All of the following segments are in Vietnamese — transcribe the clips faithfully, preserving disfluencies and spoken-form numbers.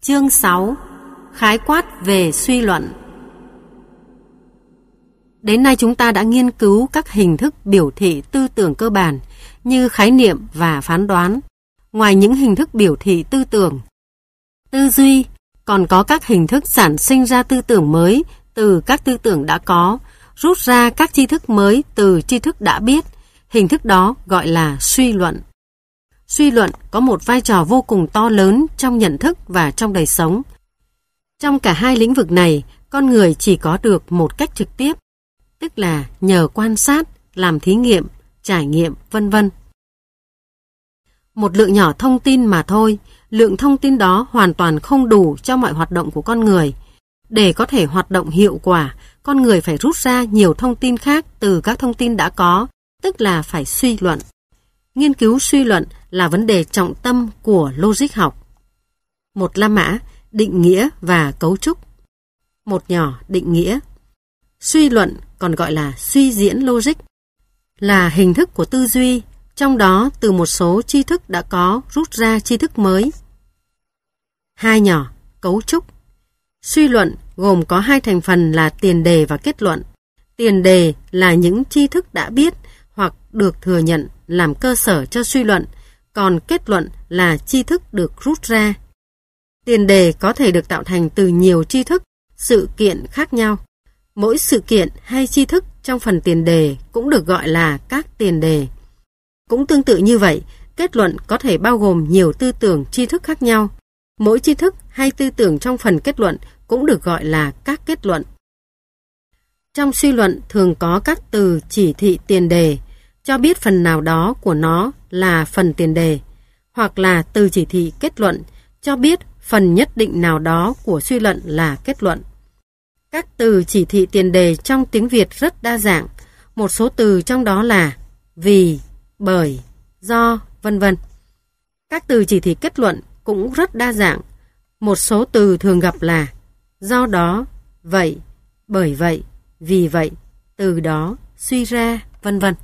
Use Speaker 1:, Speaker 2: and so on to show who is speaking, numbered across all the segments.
Speaker 1: Chương sáu. Khái quát về suy luận. Đến nay chúng ta đã nghiên cứu các hình thức biểu thị tư tưởng cơ bản như khái niệm và phán đoán. Ngoài những hình thức biểu thị tư tưởng, tư duy, còn có các hình thức sản sinh ra tư tưởng mới từ các tư tưởng đã có, rút ra các tri thức mới từ tri thức đã biết. Hình thức đó gọi là suy luận. Suy luận có một vai trò vô cùng to lớn trong nhận thức và trong đời sống. Trong cả hai lĩnh vực này, con người chỉ có được một cách trực tiếp, tức là nhờ quan sát, làm thí nghiệm, trải nghiệm, vân vân. Một lượng nhỏ thông tin mà thôi, lượng thông tin đó hoàn toàn không đủ cho mọi hoạt động của con người. Để có thể hoạt động hiệu quả, con người phải rút ra nhiều thông tin khác từ các thông tin đã có, tức là phải suy luận. Nghiên cứu suy luận là vấn đề trọng tâm của logic học. Một la mã, định nghĩa và cấu trúc. Một nhỏ, định nghĩa. Suy luận còn gọi là suy diễn logic, là hình thức của tư duy, trong đó từ một số tri thức đã có rút ra tri thức mới. Hai nhỏ, cấu trúc. Suy luận gồm có hai thành phần là tiền đề và kết luận. Tiền đề là những tri thức đã biết hoặc được thừa nhận làm cơ sở cho suy luận, còn kết luận là tri thức được rút ra. Tiền đề có thể được tạo thành từ nhiều tri thức, sự kiện khác nhau. Mỗi sự kiện hay tri thức trong phần tiền đề cũng được gọi là các tiền đề. Cũng tương tự như vậy, kết luận có thể bao gồm nhiều tư tưởng tri thức khác nhau. Mỗi tri thức hay tư tưởng trong phần kết luận cũng được gọi là các kết luận. Trong suy luận thường có các từ chỉ thị tiền đề, cho biết phần nào đó của nó là phần tiền đề, hoặc là từ chỉ thị kết luận, cho biết phần nhất định nào đó của suy luận là kết luận. Các từ chỉ thị tiền đề trong tiếng Việt rất đa dạng, một số từ trong đó là vì, bởi, do, vân vân. Các từ chỉ thị kết luận cũng rất đa dạng, một số từ thường gặp là do đó, vậy, bởi vậy, vì vậy, từ đó, suy ra, vân vân.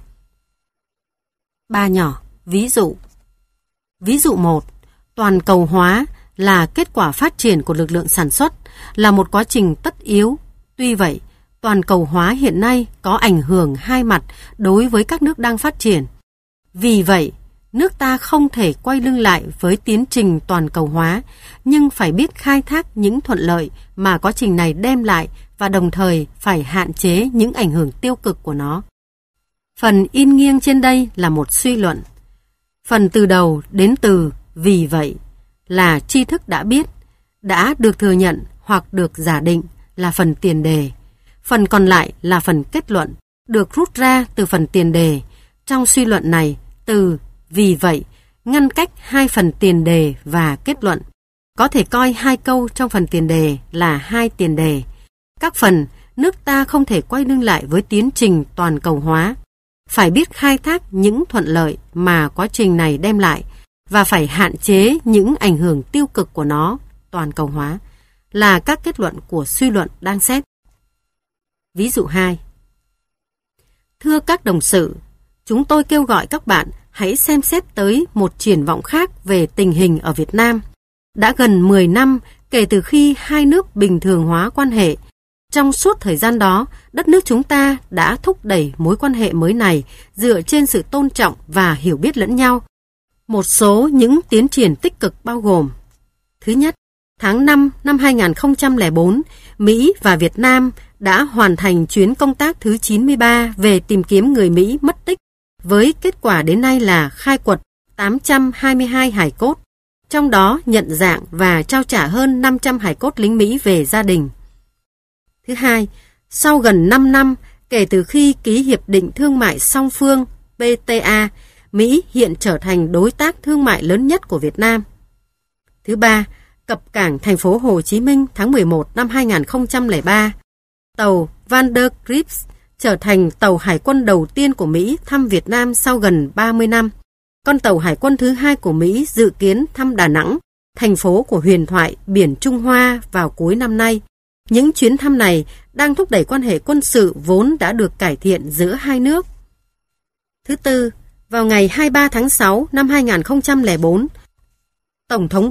Speaker 1: Ba nhỏ, ví dụ. Ví dụ một, toàn cầu hóa là kết quả phát triển của lực lượng sản xuất, là một quá trình tất yếu. Tuy vậy, toàn cầu hóa hiện nay có ảnh hưởng hai mặt đối với các nước đang phát triển. Vì vậy, nước ta không thể quay lưng lại với tiến trình toàn cầu hóa, nhưng phải biết khai thác những thuận lợi mà quá trình này đem lại và đồng thời phải hạn chế những ảnh hưởng tiêu cực của nó. Phần in nghiêng trên đây là một suy luận. Phần từ đầu đến từ vì vậy là tri thức đã biết, đã được thừa nhận hoặc được giả định là phần tiền đề. Phần còn lại là phần kết luận, được rút ra từ phần tiền đề. Trong suy luận này, từ vì vậy ngăn cách hai phần tiền đề và kết luận. Có thể coi hai câu trong phần tiền đề là hai tiền đề. Các phần nước ta không thể quay lưng lại với tiến trình toàn cầu hóa. Phải biết khai thác những thuận lợi mà quá trình này đem lại và phải hạn chế những ảnh hưởng tiêu cực của nó, toàn cầu hóa, là các kết luận của suy luận đang xét. Ví dụ hai. Thưa các đồng sự, chúng tôi kêu gọi các bạn hãy xem xét tới một triển vọng khác về tình hình ở Việt Nam. Đã gần mười năm kể từ khi hai nước bình thường hóa quan hệ. Trong suốt thời gian đó, đất nước chúng ta đã thúc đẩy mối quan hệ mới này dựa trên sự tôn trọng và hiểu biết lẫn nhau. Một số những tiến triển tích cực bao gồm: thứ nhất, tháng năm năm hai nghìn không trăm lẻ bốn, Mỹ và Việt Nam đã hoàn thành chuyến công tác thứ chín mươi ba về tìm kiếm người Mỹ mất tích, với kết quả đến nay là khai quật tám trăm hai mươi hai hài cốt, trong đó nhận dạng và trao trả hơn năm trăm hài cốt lính Mỹ về gia đình. Thứ hai, sau gần năm năm kể từ khi ký Hiệp định Thương mại Song phương P T A, Mỹ hiện trở thành đối tác thương mại lớn nhất của Việt Nam. Thứ ba, cập cảng thành phố Hồ Chí Minh tháng mười một năm hai nghìn không trăm lẻ ba, tàu Vandergrips trở thành tàu hải quân đầu tiên của Mỹ thăm Việt Nam sau gần ba mươi năm. Con tàu hải quân thứ hai của Mỹ dự kiến thăm Đà Nẵng, thành phố của huyền thoại biển Trung Hoa vào cuối năm nay. Những chuyến thăm này đang thúc đẩy quan hệ quân sự vốn đã được cải thiện giữa hai nước. Thứ tư, vào ngày hai mươi ba tháng sáu năm hai nghìn không trăm lẻ bốn, Tổng thống Bush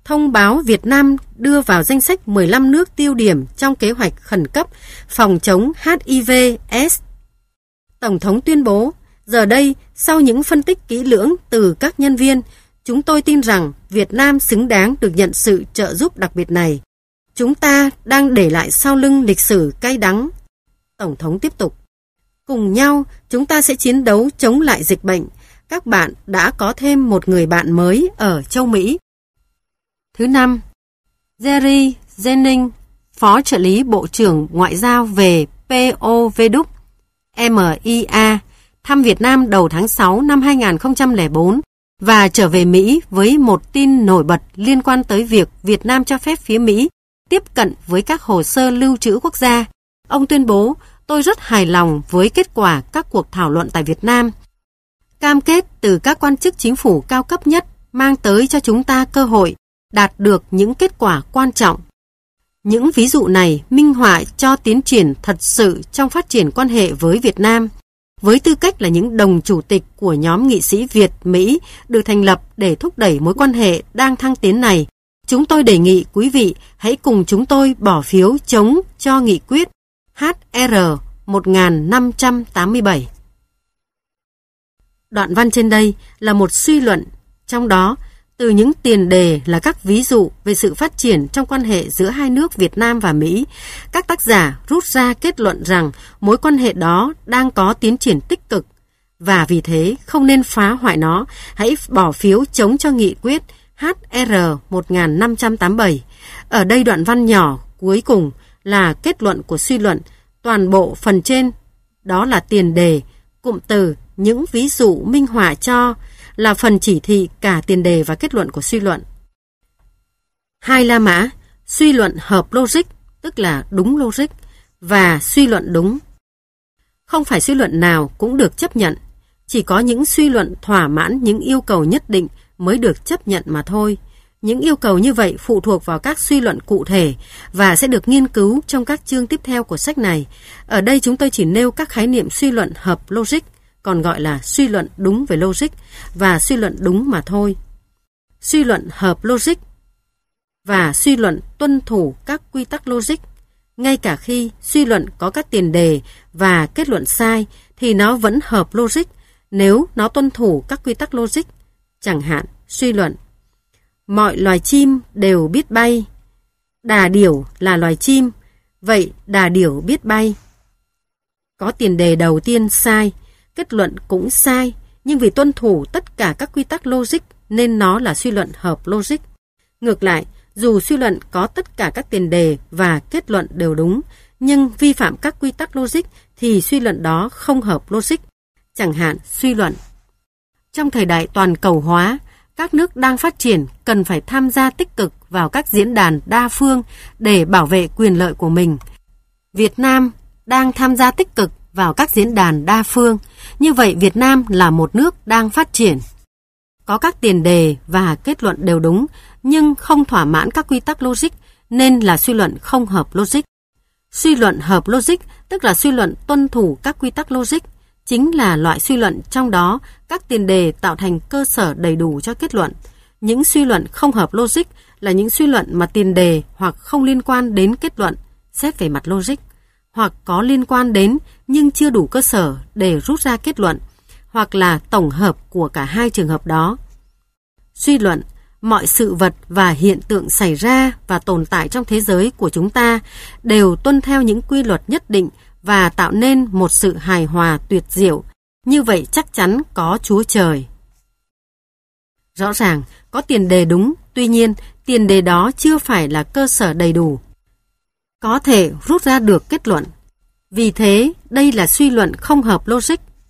Speaker 1: thông báo Việt Nam đưa vào danh sách mười lăm nước tiêu điểm trong kế hoạch khẩn cấp phòng chống hát i vê AIDS. Tổng thống tuyên bố, giờ đây, sau những phân tích kỹ lưỡng từ các nhân viên, chúng tôi tin rằng Việt Nam xứng đáng được nhận sự trợ giúp đặc biệt này. Chúng ta đang để lại sau lưng lịch sử cay đắng. Tổng thống tiếp tục. Cùng nhau, chúng ta sẽ chiến đấu chống lại dịch bệnh. Các bạn đã có thêm một người bạn mới ở châu Mỹ. Thứ năm, Jerry Jennings, Phó trợ lý Bộ trưởng Ngoại giao về pê ô vê đúc em i a, thăm Việt Nam đầu tháng sáu năm hai nghìn không trăm lẻ bốn và trở về Mỹ với một tin nổi bật liên quan tới việc Việt Nam cho phép phía Mỹ tiếp cận với các hồ sơ lưu trữ quốc gia. Ông tuyên bố, tôi rất hài lòng với kết quả các cuộc thảo luận tại Việt Nam. Cam kết từ các quan chức chính phủ cao cấp nhất mang tới cho chúng ta cơ hội đạt được những kết quả quan trọng. Những ví dụ này minh họa cho tiến triển thật sự trong phát triển quan hệ với Việt Nam. Với tư cách là những đồng chủ tịch của nhóm nghị sĩ Việt-Mỹ được thành lập để thúc đẩy mối quan hệ đang thăng tiến này, chúng tôi đề nghị quý vị hãy cùng chúng tôi bỏ phiếu chống cho nghị quyết hát rờ một nghìn năm trăm tám mươi bảy. Đoạn văn trên đây là một suy luận, trong đó từ những tiền đề là các ví dụ về sự phát triển trong quan hệ giữa hai nước Việt Nam và Mỹ, các tác giả rút ra kết luận rằng mối quan hệ đó đang có tiến triển tích cực và vì thế không nên phá hoại nó. Hãy bỏ phiếu chống cho nghị quyết hát rờ một nghìn năm trăm tám mươi bảy. Ở đây đoạn văn nhỏ cuối cùng là kết luận của suy luận, toàn bộ phần trên đó là tiền đề, cụm từ, những ví dụ minh họa cho là phần chỉ thị cả tiền đề và kết luận của suy luận. Hai La Mã, suy luận hợp logic, tức là đúng logic, và suy luận đúng. Không phải suy luận nào cũng được chấp nhận, chỉ có những suy luận thỏa mãn những yêu cầu nhất định mới được chấp nhận mà thôi. Những yêu cầu như vậy phụ thuộc vào các suy luận cụ thể và sẽ được nghiên cứu trong các chương tiếp theo của sách này. Ở đây chúng tôi chỉ nêu các khái niệm suy luận hợp logic, còn gọi là suy luận đúng về logic và suy luận đúng mà thôi. Suy luận hợp logic và suy luận tuân thủ các quy tắc logic. Ngay cả khi suy luận có các tiền đề và kết luận sai thì nó vẫn hợp logic nếu nó tuân thủ các quy tắc logic. Chẳng hạn, suy luận mọi loài chim đều biết bay. Đà điểu là loài chim, vậy đà điểu biết bay. Có tiền đề đầu tiên sai, kết luận cũng sai, nhưng vì tuân thủ tất cả các quy tắc logic nên nó là suy luận hợp logic. Ngược lại, dù suy luận có tất cả các tiền đề và kết luận đều đúng, nhưng vi phạm các quy tắc logic thì suy luận đó không hợp logic. Chẳng hạn, suy luận trong thời đại toàn cầu hóa, các nước đang phát triển cần phải tham gia tích cực vào các diễn đàn đa phương để bảo vệ quyền lợi của mình. Việt Nam đang tham gia tích cực vào các diễn đàn đa phương. Như vậy, Việt Nam là một nước đang phát triển. Có các tiền đề và kết luận đều đúng, nhưng không thỏa mãn các quy tắc logic, nên là suy luận không hợp logic. Suy luận hợp logic, tức là suy luận tuân thủ các quy tắc logic, chính là loại suy luận trong đó các tiền đề tạo thành cơ sở đầy đủ cho kết luận. Những suy luận không hợp logic là những suy luận mà tiền đề hoặc không liên quan đến kết luận, xét về mặt logic, hoặc có liên quan đến nhưng chưa đủ cơ sở để rút ra kết luận, hoặc là tổng hợp của cả hai trường hợp đó. Suy luận, mọi sự vật và hiện tượng xảy ra và tồn tại trong thế giới của chúng ta đều tuân theo những quy luật nhất định và tạo nên một sự hài hòa tuyệt diệu. Như vậy chắc chắn có Chúa Trời. Rõ ràng, có tiền đề đúng, tuy nhiên tiền đề đó chưa phải là cơ sở đầy đủ có thể rút ra được kết luận. Vì thế, đây là suy luận không hợp logic.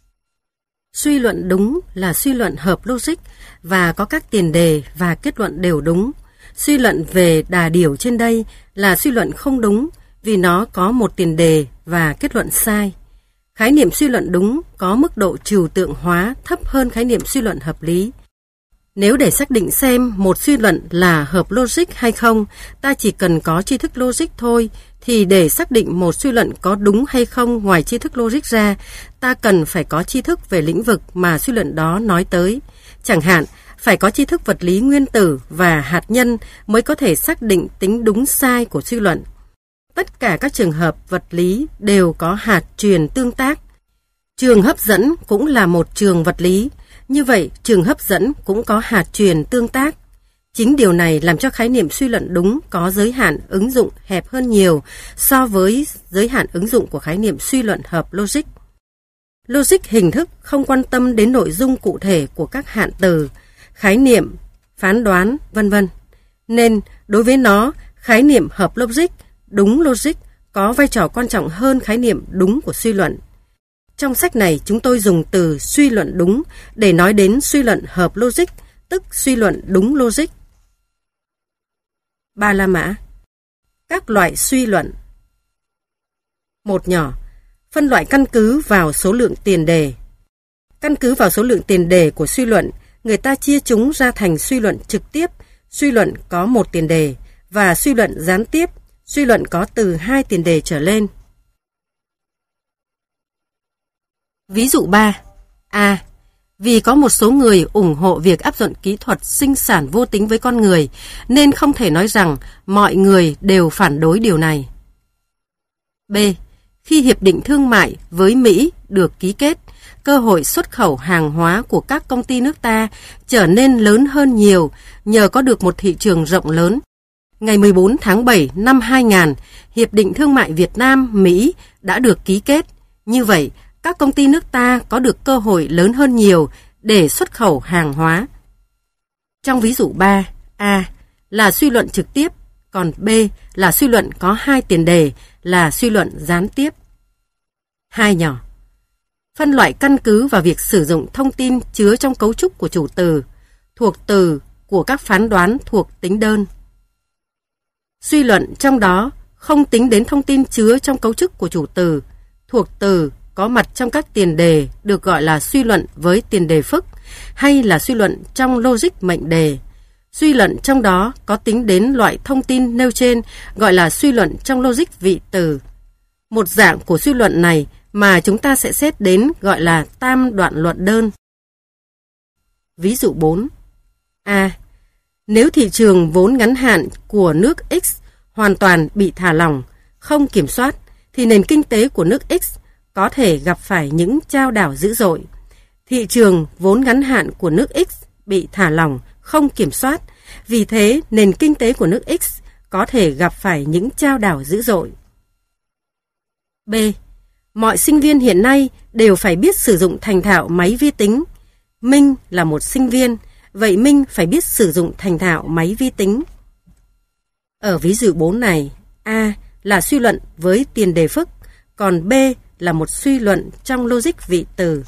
Speaker 1: Suy luận đúng là suy luận hợp logic và có các tiền đề và kết luận đều đúng. Suy luận về đà điểu trên đây là suy luận không đúng vì nó có một tiền đề và kết luận sai. Khái niệm suy luận đúng có mức độ trừu tượng hóa thấp hơn khái niệm suy luận hợp lý. Nếu để xác định xem một suy luận là hợp logic hay không, ta chỉ cần có tri thức logic thôi, thì để xác định một suy luận có đúng hay không ngoài tri thức logic ra, ta cần phải có tri thức về lĩnh vực mà suy luận đó nói tới. Chẳng hạn, Phải có tri thức vật lý nguyên tử và hạt nhân mới có thể xác định tính đúng sai của suy luận. Tất cả các trường hợp vật lý đều có hạt truyền tương tác. Trường hấp dẫn cũng là một trường vật lý, như vậy trường hấp dẫn cũng có hạt truyền tương tác. Chính điều này làm cho khái niệm suy luận đúng có giới hạn ứng dụng hẹp hơn nhiều so với giới hạn ứng dụng của khái niệm suy luận hợp logic. Logic hình thức không quan tâm đến nội dung cụ thể của các hạn từ, khái niệm, phán đoán, vân vân. Nên đối với nó, khái niệm hợp logic, đúng logic có vai trò quan trọng hơn khái niệm đúng của suy luận. Trong sách này chúng tôi dùng từ suy luận đúng để nói đến suy luận hợp logic, tức suy luận đúng logic. Ba La Mã. Các loại suy luận. Một nhỏ, phân loại căn cứ vào số lượng tiền đề. Căn cứ vào số lượng tiền đề của suy luận, người ta chia chúng ra thành suy luận trực tiếp, suy luận có một tiền đề, và suy luận gián tiếp, suy luận có từ hai tiền đề trở lên. Ví dụ ba. A. Vì có một số người ủng hộ việc áp dụng kỹ thuật sinh sản vô tính với con người, nên không thể nói rằng mọi người đều phản đối điều này. B. Khi Hiệp định Thương mại với Mỹ được ký kết, cơ hội xuất khẩu hàng hóa của các công ty nước ta trở nên lớn hơn nhiều nhờ có được một thị trường rộng lớn. Ngày mười bốn tháng bảy năm hai nghìn, Hiệp định Thương mại Việt Nam-Mỹ đã được ký kết. Như vậy, các công ty nước ta có được cơ hội lớn hơn nhiều để xuất khẩu hàng hóa. Trong ví dụ ba, A là suy luận trực tiếp, còn B là suy luận có hai tiền đề là suy luận gián tiếp. Hai nhỏ. Phân loại căn cứ vào việc sử dụng thông tin chứa trong cấu trúc của chủ từ, thuộc từ của các phán đoán thuộc tính đơn. Suy luận trong đó không tính đến thông tin chứa trong cấu trúc của chủ từ, thuộc từ có mặt trong các tiền đề được gọi là suy luận với tiền đề phức, hay là suy luận trong logic mệnh đề. Suy luận trong đó có tính đến loại thông tin nêu trên gọi là suy luận trong logic vị từ. Một dạng của suy luận này mà chúng ta sẽ xét đến gọi là tam đoạn luận đơn. Ví dụ bốn. A. Nếu thị trường vốn ngắn hạn của nước X hoàn toàn bị thả lỏng, không kiểm soát, thì nền kinh tế của nước X có thể gặp phải những chao đảo dữ dội. Thị trường vốn ngắn hạn của nước X bị thả lỏng, không kiểm soát, vì thế nền kinh tế của nước X có thể gặp phải những chao đảo dữ dội. B. Mọi sinh viên hiện nay đều phải biết sử dụng thành thạo máy vi tính. Minh là một sinh viên, vậy Minh phải biết sử dụng thành thạo máy vi tính. Ở ví dụ bốn này, A là suy luận với tiền đề phức, còn B là một suy luận trong logic vị từ.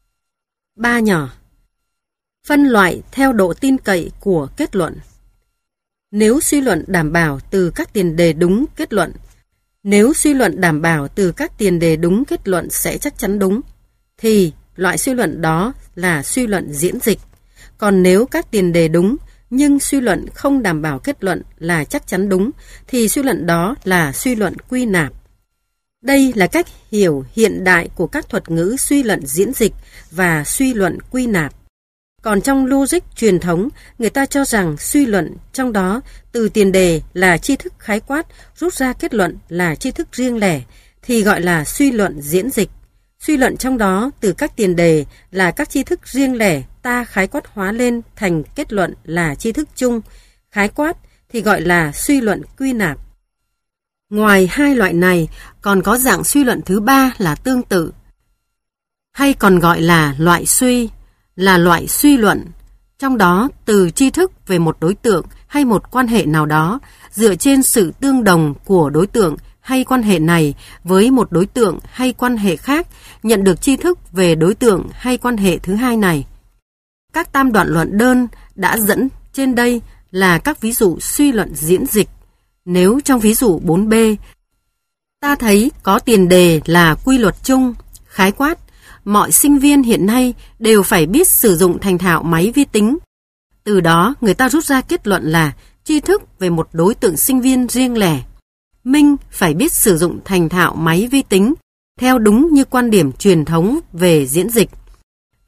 Speaker 1: Ba nhỏ. Phân loại theo độ tin cậy của kết luận. Nếu suy luận đảm bảo từ các tiền đề đúng kết luận, nếu suy luận đảm bảo từ các tiền đề đúng kết luận sẽ chắc chắn đúng, thì loại suy luận đó là suy luận diễn dịch. Còn nếu các tiền đề đúng, nhưng suy luận không đảm bảo kết luận là chắc chắn đúng, thì suy luận đó là suy luận quy nạp. Đây là cách hiểu hiện đại của các thuật ngữ suy luận diễn dịch và suy luận quy nạp. Còn trong logic truyền thống, người ta cho rằng suy luận trong đó từ tiền đề là tri thức khái quát rút ra kết luận là tri thức riêng lẻ thì gọi là suy luận diễn dịch. Suy luận trong đó từ các tiền đề là các tri thức riêng lẻ ta khái quát hóa lên thành kết luận là tri thức chung, khái quát thì gọi là suy luận quy nạp. Ngoài hai loại này, còn có dạng suy luận thứ ba là tương tự, hay còn gọi là loại suy, là loại suy luận. Trong đó, từ tri thức về một đối tượng hay một quan hệ nào đó, dựa trên sự tương đồng của đối tượng hay quan hệ này với một đối tượng hay quan hệ khác, nhận được tri thức về đối tượng hay quan hệ thứ hai này. Các tam đoạn luận đơn đã dẫn trên đây là các ví dụ suy luận diễn dịch. Nếu trong ví dụ bốn B, ta thấy có tiền đề là quy luật chung, khái quát, mọi sinh viên hiện nay đều phải biết sử dụng thành thạo máy vi tính. Từ đó người ta rút ra kết luận là tri thức về một đối tượng sinh viên riêng lẻ. Minh phải biết sử dụng thành thạo máy vi tính, theo đúng như quan điểm truyền thống về diễn dịch.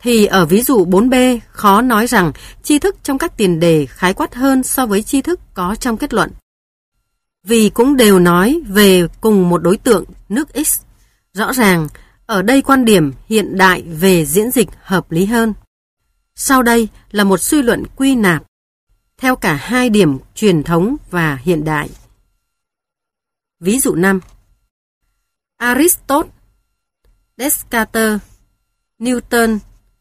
Speaker 1: thì ở ví dụ bốn B khó nói rằng tri thức trong các tiền đề khái quát hơn so với tri thức có trong kết luận. Vì cũng đều nói về cùng một đối tượng nước X. Rõ ràng, ở đây quan điểm hiện đại về diễn dịch hợp lý hơn. Sau đây là một suy luận quy nạp, theo cả hai điểm truyền thống và hiện đại. Ví dụ năm. Aristotle, Descartes, Newton,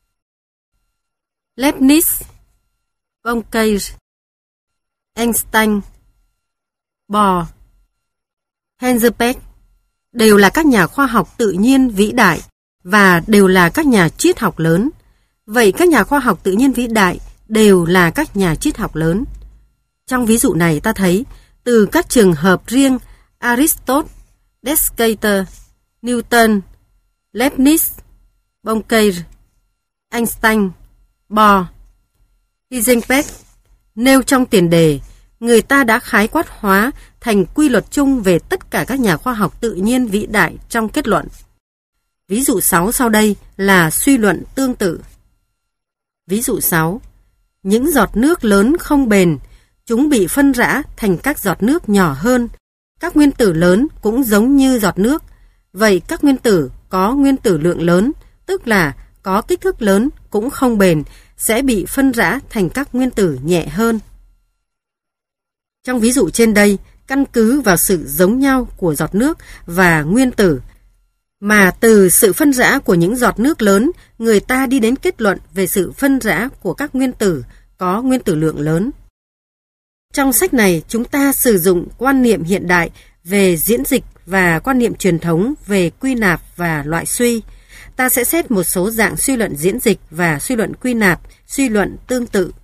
Speaker 1: Leibniz, Poincare, Einstein, Bohr, Heisenberg đều là các nhà khoa học tự nhiên vĩ đại và đều là các nhà triết học lớn. Vậy các nhà khoa học tự nhiên vĩ đại đều là các nhà triết học lớn. Trong ví dụ này ta thấy, từ các trường hợp riêng Aristotle, Descartes, Newton, Leibniz, Poincare, Einstein, Bohr, Heisenberg nêu trong tiền đề, người ta đã khái quát hóa thành quy luật chung về tất cả các nhà khoa học tự nhiên vĩ đại trong kết luận. Ví dụ sáu sau đây là suy luận tương tự. Ví dụ sáu. Những giọt nước lớn không bền, chúng bị phân rã thành các giọt nước nhỏ hơn. Các nguyên tử lớn cũng giống như giọt nước. Vậy các nguyên tử có nguyên tử lượng lớn, tức là có kích thước lớn cũng không bền, sẽ bị phân rã thành các nguyên tử nhẹ hơn. Trong ví dụ trên đây, căn cứ vào sự giống nhau của giọt nước và nguyên tử, mà từ sự phân rã của những giọt nước lớn, người ta đi đến kết luận về sự phân rã của các nguyên tử có nguyên tử lượng lớn. Trong sách này, chúng ta sử dụng quan niệm hiện đại về diễn dịch và quan niệm truyền thống về quy nạp và loại suy. Ta sẽ xét một số dạng suy luận diễn dịch và suy luận quy nạp, suy luận tương tự.